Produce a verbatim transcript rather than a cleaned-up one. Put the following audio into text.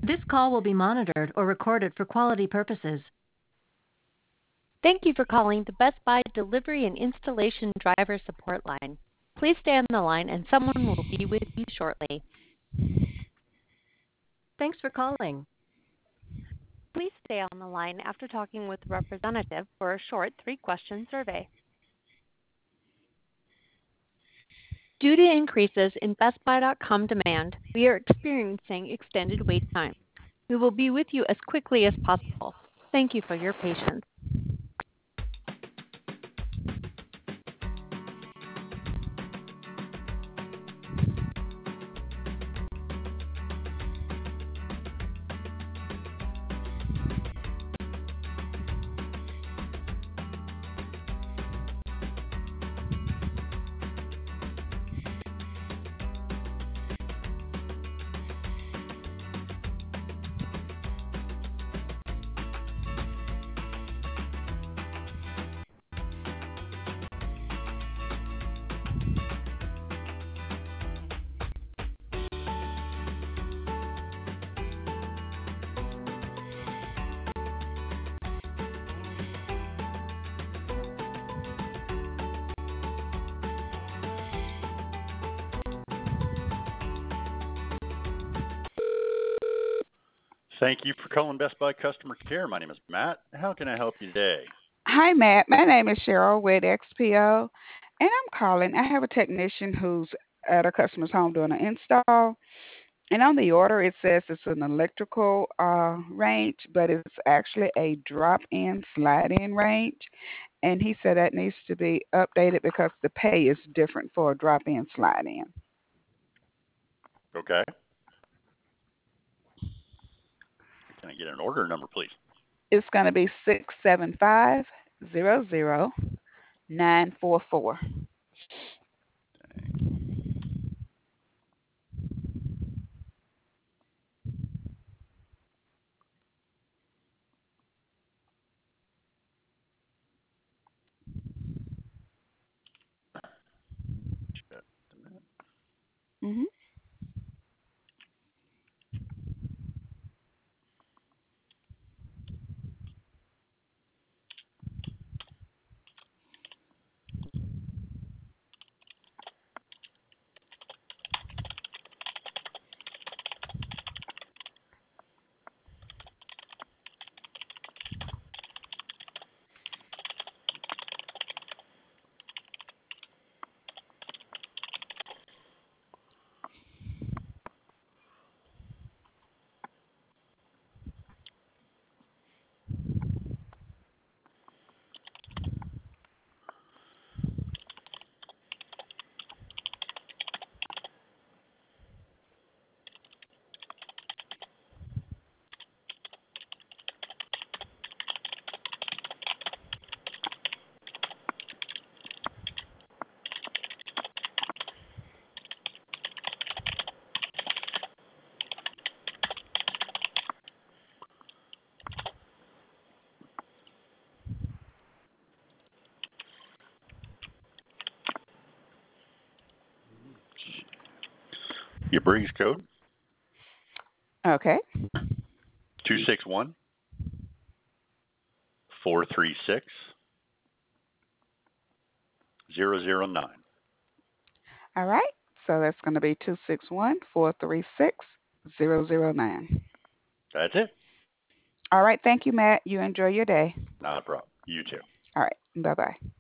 This call will be monitored or recorded for quality purposes. Thank you for calling the Best Buy Delivery and Installation Driver Support Line. Please stay on the line and someone will be with you shortly. Thanks for calling. Please stay on the line after talking with a representative for a short three-question survey. Due to increases in Best Buy dot com demand, we are experiencing extended wait times. We will be with you as quickly as possible. Thank you for your patience. Thank you for calling Best Buy Customer Care. My name is Matt. How can I help you today? Hi, Matt. My name is Cheryl with X P O, and I'm calling. I have a technician who's at a customer's home doing an install, and on the order it says it's an electrical uh, range, but it's actually a drop-in slide-in range, and he said that needs to be updated because the pay is different for a drop-in slide-in. Okay. Can I get an order number, please? It's going to be six seven five zero zero nine four four. Mm-hmm. Your Breeze code? Okay. two six one, four three six, zero zero nine. All right. So that's going to be two six one four three six zero zero nine. That's it. All right. Thank you, Matt. You enjoy your day. Not a problem. You too. All right. Bye bye.